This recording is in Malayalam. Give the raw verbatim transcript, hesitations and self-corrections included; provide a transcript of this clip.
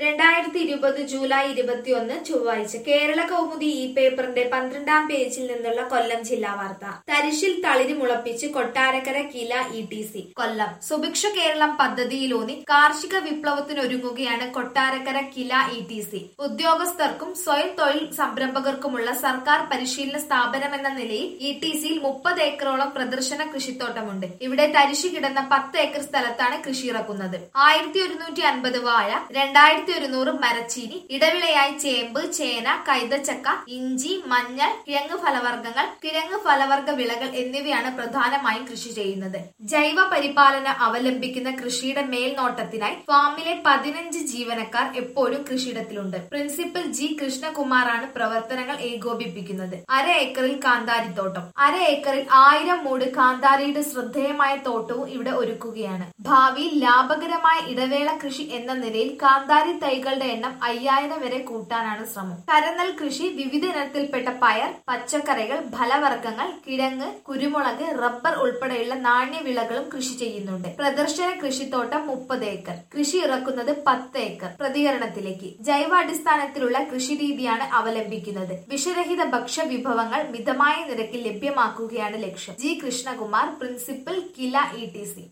രണ്ടായിരത്തി ഇരുപത് ജൂലൈ ഇരുപത്തിയൊന്ന് ചൊവ്വാഴ്ച കേരള കൗമുദി ഈ പേപ്പറിന്റെ പന്ത്രണ്ടാം പേജിൽ നിന്നുള്ള കൊല്ലം ജില്ലാ വാർത്ത. തരിശിൽ തളിര് മുളപ്പിച്ച് Kottarakkara KILA E T C. Kollam Subhiksha Keralam പദ്ധതിയിലൂന്നി കാർഷിക വിപ്ലവത്തിനൊരുങ്ങുകയാണ് Kottarakkara KILA E T C. ഉദ്യോഗസ്ഥർക്കും സ്വയം തൊഴിൽ സംരംഭകർക്കുമുള്ള സർക്കാർ പരിശീലന സ്ഥാപനമെന്ന നിലയിൽ ഇ ടി സിയിൽ മുപ്പത് ഏക്കറോളം പ്രദർശന കൃഷിത്തോട്ടമുണ്ട്. ഇവിടെ തരിശു കിടന്ന പത്ത് ഏക്കർ സ്ഥലത്താണ് കൃഷി ഇറക്കുന്നത്. ആയിരത്തി ഒരുന്നൂറ്റി അൻപത് വാഴ, രണ്ടായിരത്തി ഒരുന്നൂറ് മരച്ചീനി, ഇടവിളയായി ചേമ്പ്, ചേന, കൈതച്ചക്ക, ഇഞ്ചി, മഞ്ഞൾ, കിഴങ്ങ് ഫലവർഗ്ഗങ്ങൾ, കിഴങ്ങ് ഫലവർഗ വിളകൾ എന്നിവയാണ് പ്രധാനമായും കൃഷി ചെയ്യുന്നത്. ജൈവ പരിപാലന അവലംബിക്കുന്ന കൃഷിയുടെ മേൽനോട്ടത്തിനായി ഫാമിലെ പതിനഞ്ച് ജീവനക്കാർ എപ്പോഴും കൃഷിയിടത്തിലുണ്ട്. പ്രിൻസിപ്പൽ ജി കൃഷ്ണകുമാറാണ് പ്രവർത്തനങ്ങൾ ഏകോപിപ്പിക്കുന്നത്. അര ഏക്കറിൽ കാന്താരിത്തോട്ടം, അര ഏക്കറിൽ ആയിരം മൂട് കാന്താരിയുടെ ശ്രദ്ധേയമായ തോട്ടവും ഇവിടെ ഒരുക്കുകയാണ്. ഭാവിയിൽ ലാഭകരമായ ഇടവേള കൃഷി എന്ന നിലയിൽ കാന്താരി തൈകളുടെ എണ്ണം അയ്യായിരം വരെ കൂട്ടാനാണ് ശ്രമം. കരനെൽ കൃഷി, വിവിധ ഇനത്തിൽപ്പെട്ട പയർ, പച്ചക്കറികൾ, ഫലവർഗ്ഗങ്ങൾ, കിഴങ്ങ്, കുരുമുളക്, റബ്ബർ ഉൾപ്പെടെയുള്ള നാണ്യവിളകളും കൃഷി ചെയ്യുന്നുണ്ട്. പ്രദർശന കൃഷിത്തോട്ടം മുപ്പത് ഏക്കർ, കൃഷി ഇറക്കുന്നത് പത്ത് ഏക്കർ. പ്രതികരണത്തിലേക്ക് ജൈവാടിസ്ഥാനത്തിലുള്ള കൃഷിരീതിയാണ് അവലംബിക്കുന്നത്. വിഷരഹിത ഭക്ഷ്യ വിഭവങ്ങൾ മിതമായ നിരക്കിൽ ലഭ്യമാക്കുകയാണ് ലക്ഷ്യം. G Krishnakumar, principal KILA E T C.